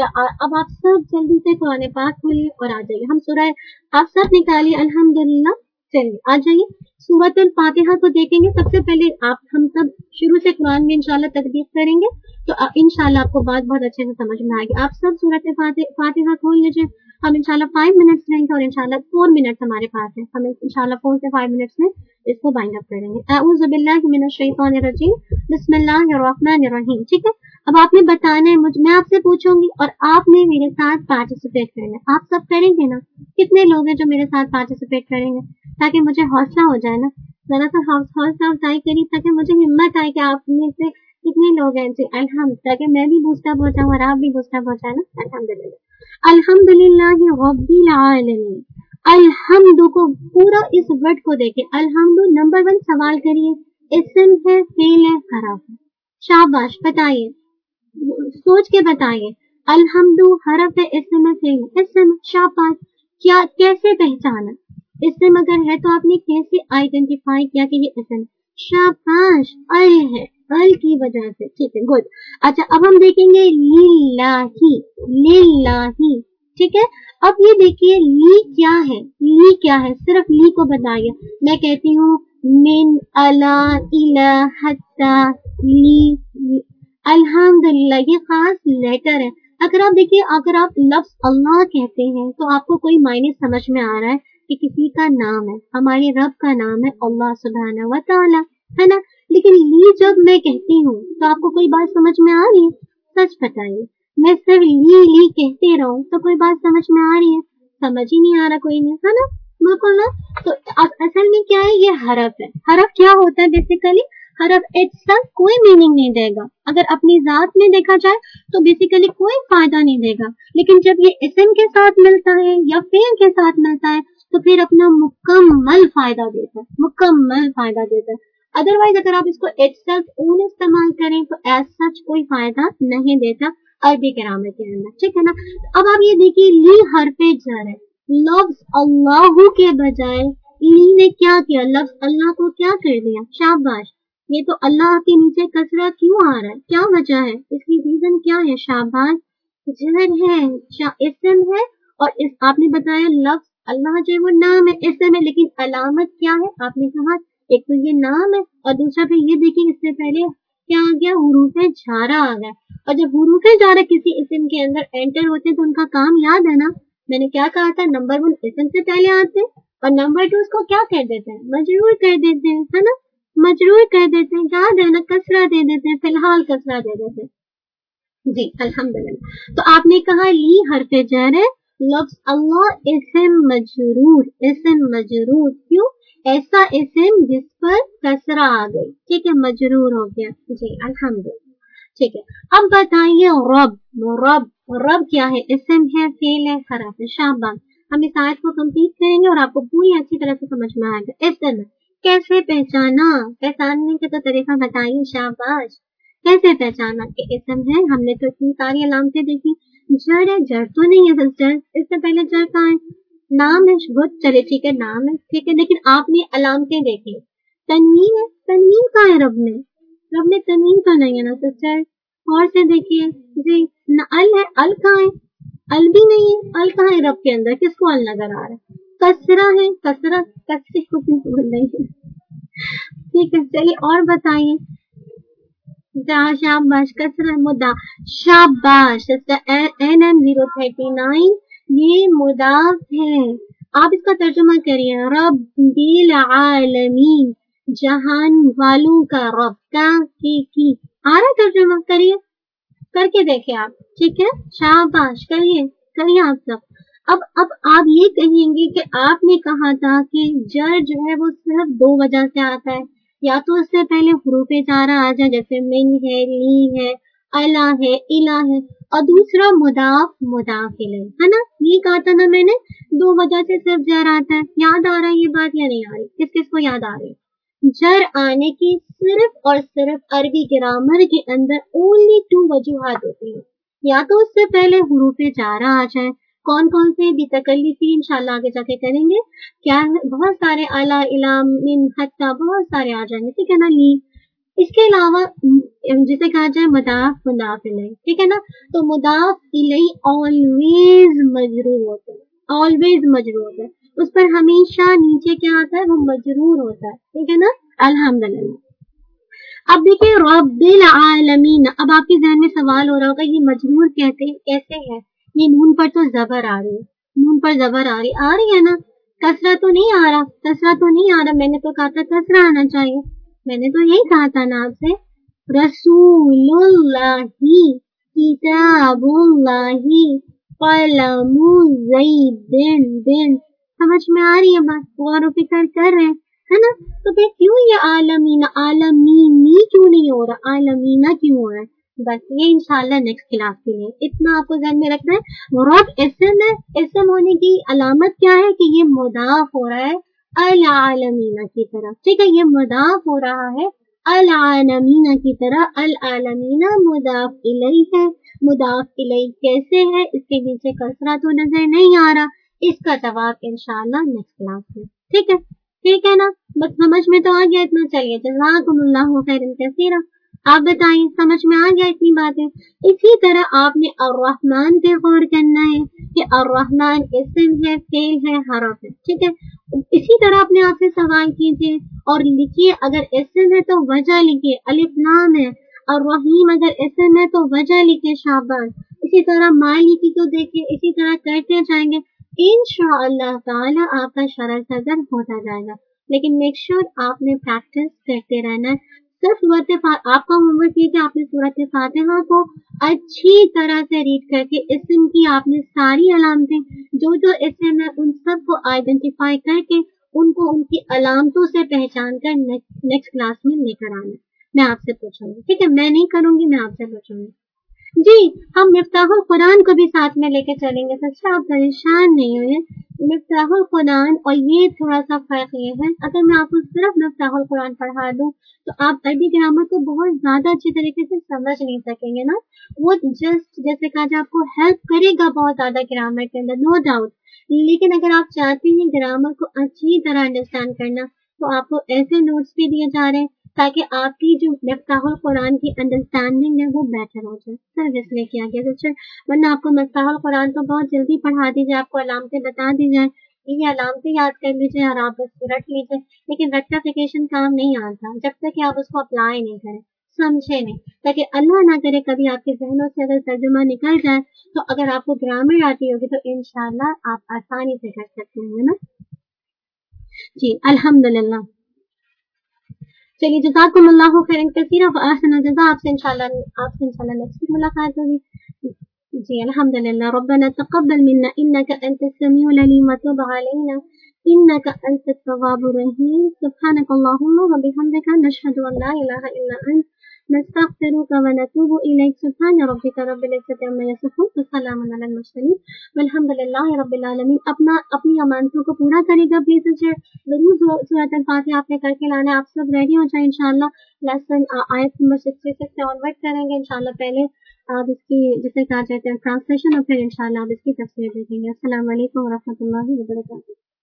अब आप सब जल्दी से कुरान पाक खोलिए और आ जाइए। हम सूरह आप सब निकालिए, अल्हम्दुलिल्लाह। चलिए आ जाइए, सूरतुल फातिहा को देखेंगे। सबसे पहले आप हम सब शुरू से कुरान में इंशाल्लाह तदबीर करेंगे, तो इंशाल्लाह आपको बात बहुत अच्छे से समझ में आएगी। आप सब सूरत फातिहा खोल लीजिए। हम इंशाल्लाह फाइव मिनट्स लेंगे और इंशाल्लाह फोर मिनट्स हमारे पास है, हम इंशाल्लाह फोर से फाइव मिनट्स में इसको बाइंड अप करेंगे। अऊज़ु बिल्लाहि मिनश शैतानिर रजीम, बिस्मिल्लाहिर रहमानिर रहीम। ठीक है, अब आपने बताना है, मुझ मैं आपसे पूछूंगी और आपने मेरे साथ पार्टिसिपेट करना है। आप सब करेंगे ना? कितने लोग हैं जो मेरे साथ पार्टिसिपेट करेंगे, ताकि मुझे हौसला हो जाए ना, जरा सा हौसला अफजाई करिए ताकि मुझे हिम्मत आए कि आप में से कितने लोग हैं जी। अल्हम्द, ताकि मैं भी बूस्टअप हो जाऊं और आप भी बूस्टअप हो जाए ना। अल्हम्दुलिल्लाह, अल्हम्दुलिल्लाहि रब्बिल आलमीन। अल्हम्दु को पूरा इस वर्ड को देखें, अल्हम्दु। नंबर वन सवाल करिए, इस्म है, फेल है, हरफ है? शाबाश, बताइए, सोच के बताइए। अल्हम्दु हरफ है, इस्म है, फेल है? इस्म, शाबाश। क्या, कैसे पहचाना? इस्म अगर है तो आपने कैसे आइडेंटिफाई किया कि ये इस्म? शाबाश, अल है, अल की वजह से। ठीक है, गुड। अच्छा, अब हम देखेंगे लिल्लाही, लिल्लाही। ठीक है, अब ये देखिए ली क्या है, ली क्या है, सिर्फ ली को बताइए। मैं कहती हूँ मिन, अला, इला, हत्ता, ली, ली। अल्हम्दुलिल्लाह, ये खास लेटर है। अगर आप देखिए, अगर आप लफ्ज अल्लाह कहते हैं तो आपको कोई मायने समझ में आ रहा है कि किसी का नाम है, हमारे रब का नाम है अल्लाह सुब्हानहू व तआला, है ना। लेकिन ली जब मैं कहती हूँ तो आपको कोई बात समझ में आ रही है? सच बताइए, मैं सिर्फ ली ली कहते रहूं तो कोई बात समझ में आ रही है? समझ ही नहीं आ रहा कोई नहीं, है ना, बिल्कुल ना। तो असल में क्या है, ये हरफ है। हरफ क्या होता है बेसिकली? हरफ इटसेल्फ कोई मीनिंग नहीं देगा, अगर अपनी जात में देखा जाए तो बेसिकली कोई फायदा नहीं देगा। लेकिन जब ये इस्म के साथ मिलता है या फेल के साथ मिलता है तो फिर अपना मुकम्मल फायदा देता है, मुकम्मल फायदा देता है। अदरवाइज अगर आप इसको इटसेल्फ ओन इस्तेमाल करें तो एज सच कोई फायदा नहीं देता अरबी ग्रामर के अंदर। ठीक है ना। अब आप ये देखिए, ली हरफे जर है, लफ्ज अल्लाहु के बजाय ली ने क्या किया, लफ्ज अल्लाह को क्या कर दिया, शाबाश। ये तो अल्लाह के नीचे कसरा क्यों आ रहा है, क्या वजह है, इसकी रीजन क्या है, शाबाश, जर है, इसम है, और इस आपने बताया लफ्ज अल्लाह जो है वो नाम है, इसम है, लेकिन अलामत क्या है, आपने कहा एक तो ये नाम है और दूसरा फिर ये देखिए इससे पहले क्या आ गया, हुरूफे जारा आ गया। और जब हुरूफे जारा किसी इसम के अंदर एंटर होते हैं तो उनका काम याद है ना, मैंने क्या कहा था, नंबर वन इसम से पहले आते हैं और नंबर टू उसको क्या कर देते हैं, मजरूर कर देते हैं, है ना, मजरूर कर देते हैं, याद है ना, कसरा दे देते हैं, फिलहाल कसरा दे देते हैं जी, अल्हम्दुलिल्लाह। तो आपने कहा ली हरफे जर है, लफ्ज अल्लाह इसम मजरूर, इसम मजरूर, क्यों, ऐसा इसम जिस पर कसरा आ गई, ठीक है, मजरूर हो गया जी, अल्हम्दुलिल्लाह, ठीक है। अब बताइए रब, रब, रब क्या है, इसम है, फेल है, हरफ है, शाबाश। हम इस आयत को कंप्लीट करेंगे और आपको पूरी अच्छी तरह से समझ में आएगा। इसम कैसे पहचाना, पहचानने का तो तरीका बताइए, शाबाश, कैसे पहचाना कि इसम है, हमने तो इतनी सारी अलामतें देखी, जड़ है, जड़ तो नहीं है, बस जड़, इससे पहले जड़ कहाँ है, नाम है, गुड, चले ठीक है, नाम है, ठीक है, लेकिन आपने अलामतें देखी, तनवीन है, तनवीन कहाँ है रब में, रब में तनवीन तो नहीं है ना सिस्टर, और से देखिए जी, न अल है, अल कहाँ है, अल भी नहीं है, अल कहाँ है रब के अंदर, किसको अल नजर आ रहा है, कसरा है, कसरा, कसरे को भी बोल रही है, ठीक है, चलिए और बताइए, शाबाश, कसरा मुदा, शाबाश sister, N M zero thirty nine, ये मुदाफ है, आप इसका तर्जुमा करिए, रब्बिल आलमीन, जहान वालों का रब का, की, की, आ रहा तर्जुमा, करिए, करके देखे आप, ठीक है, शाबाश, करिए, करिए आप सब। अब अब आप ये कहेंगे कि आपने कहा था कि जर जो है वो सिर्फ दो वजह से आता है, या तो उससे पहले हुरूफे जारा आ जाए, जैसे मिन है, ली है, अला है, इला है, और दूसरा मुदाफ, मुदाफ इलैह, है ना, ये कहा था ना मैंने, दो वजह से सिर्फ जर आता है, याद आ रहा है ये बात या नहीं आ रही, किस किस को याद आ रही है, जर आने की सिर्फ और सिर्फ अरबी ग्रामर के अंदर ओनली टू वजूहात होती है, या तो उससे पहले हुरूफे जारा आ जाए, कौन कौन से भी तकल्लिफी इंशाल्लाह आगे जाके करेंगे, क्या है, बहुत सारे अला, इला, मिन, हत्ता, बहुत सारे आ जाएंगे, ठीक है ना, ली, इसके अलावा जिसे कहा जाए मुदाफ, मुदाफ इलैह, ठीक है ना, तो मुदाफ इलैह ऑलवेज मजरूर होता है, ऑलवेज मजरूर होता है, उस पर हमेशा नीचे क्या आता है, वो मजरूर होता है, ठीक है ना, अल्हम्दुलिल्लाह। अब देखिए रब्बिल आलमीन, अब आपके जहन में सवाल हो रहा होगा ये मजरूर कहते हैं कैसे है, ये नून पर तो जबर आ रही है, नून पर जबर आ रही आ रही है ना, कसरा तो नहीं आ रहा, कसरा तो नहीं आ रहा, मैंने तो कहा था कसरा आना चाहिए, मैंने तो यही कहा था ना आपसे, रसूलुल्लाही किताबुल्लाही कलमु ज़ैदिन दिन, समझ में आ रही है बात, गौर फिक्र कर रहे हैं, है ना, तो फिर क्यों ये आलमीना, आलमीनी क्यों नहीं हो रहा, आलमीना क्यों हो रहा है, बस ये इंशाल्लाह नेक्स्ट क्लास के लिए, इतना आपको ध्यान में रखना है। रब इसम है, इसम होने की अलामत क्या है कि ये मुदाफ हो रहा है अल आलमीना की तरफ, ठीक है, ये मुदाफ हो रहा है अल आलमीना की तरह, अल आलमीना मुदाफ इलैह है, मुदाफ इलैह कैसे है, इसके पीछे कसरा तो नजर नहीं आ रहा, इसका जवाब इंशाल्लाह नेक्स्ट क्लास में, ठीक है, ठीक है ना, बस समझ में तो आ गया इतना, चलिए जज़ाकुमुल्लाहु खैरन कसीरा, आप बताइए समझ में आ गया इतनी बातें। इसी तरह आपने अर्रहमान पे गौर करना है कि अर्रहमान इसम है, फेल है, हरफ है, ठीक है, इसी तरह अपने आपसे सवाल कीजिए और लिखिए, अगर इसम है तो वजह लिखिए, अलिफ लाम है, और रहीम अगर इसम है तो वजह लिखिए, शाबाश, इसी तरह मालिकी को देखिए, इसी तरह करते जाएंगे, इंशाअल्लाह ताला आपका शरह सदर होता जाएगा, लेकिन मेक श्योर आपने प्रैक्टिस करते रहना है, सिर्फ सूरत आपका होमवर्क ये कि आपने सूरत फातिहा को अच्छी तरह से रीड करके इसम की आपने सारी अलामतें, जो जो इसम है उन सब को आइडेंटिफाई करके उनको उनकी अलामतों से पहचान कर नेक्स्ट क्लास में लेकर आना, मैं आपसे पूछूंगी, ठीक है, मैं नहीं करूंगी, मैं आपसे पूछूंगी, جی ہم مفتاح القرآن کو بھی ساتھ میں لے کے چلیں گے سچا، آپ پریشان نہیں ہوئے. مفتاح القرآن اور یہ تھوڑا سا فرق یہ ہے، اگر میں آپ کو صرف مفتاح القرآن پڑھا دوں تو آپ عربی گرامر کو بہت زیادہ اچھی طریقے سے سمجھ نہیں سکیں گے نا. وہ جسٹ جیسے کہا جائے آپ کو ہیلپ کرے گا بہت زیادہ گرامر کے اندر، نو ڈاؤٹ. لیکن اگر آپ چاہتے ہیں گرامر کو اچھی طرح انڈرسٹینڈ کرنا تو آپ کو ایسے نوٹس بھی دیے جا رہے ہیں تاکہ آپ کی جو مفتاح القرآن کی انڈرسٹینڈنگ ہے وہ بیٹر ہو جائے. صرف اس لیے کیا گیا سسٹر، ورنہ آپ کو مفتاح القرآن تو بہت جلدی پڑھا دی جائے، آپ کو علامتیں بتا دی جائیں، یہ علامتیں یاد کر لیجیے اور آپ اس کو رٹ لیجیے. لیکن ریکٹیفیکیشن کام نہیں آتا جب تک کہ آپ اس کو اپلائی نہیں کریں، سمجھے نہیں، تاکہ اللہ نہ کرے کبھی آپ کے ذہنوں سے اگر ترجمہ نکل جائے تو اگر آپ کو گرامر آتی ہوگی تو انشاءاللہ آپ آسانی سے کر سکتے ہیں نا. جی الحمدللہ. چلیے جزاکم اللہ خیرا کثیرا واحسن الجزاء. آپ سے انشاءاللہ آپ سے انشاءاللہ نیکسٹ ویک ملاقات ہوگی. جی الحمدللہ. ربنا تقبل منا انك انت السميع العليم وتب علينا انك انت التواب الرحيم. سبحانك اللهم وبحمدك نشهد ان لا اله الا انت نستغفرك ونتوب اليك. سبحان ربك رب العزة عما يصفون وسلام على المرسلين والحمد للہ رب العالمین. اپنا اپنی امانتوں کو پورا کرے گا پلیز سسٹر. ضرور سورۃ الفاتحہ آپ نے کر کے لانا ہے. آپ سب ریڈی ہو جائیں انشاءاللہ. لیسن آیت نمبر سکسٹی سکس سے آن ورڈ کریں گے انشاءاللہ. پہلے آپ اس کی جسے کہا جاتا ہے ٹرانسلیشن اور پھر انشاءاللہ آپ اس کی تفسیر دیکھیں گے. السلام علیکم ورحمۃ اللہ وبرکاتہ.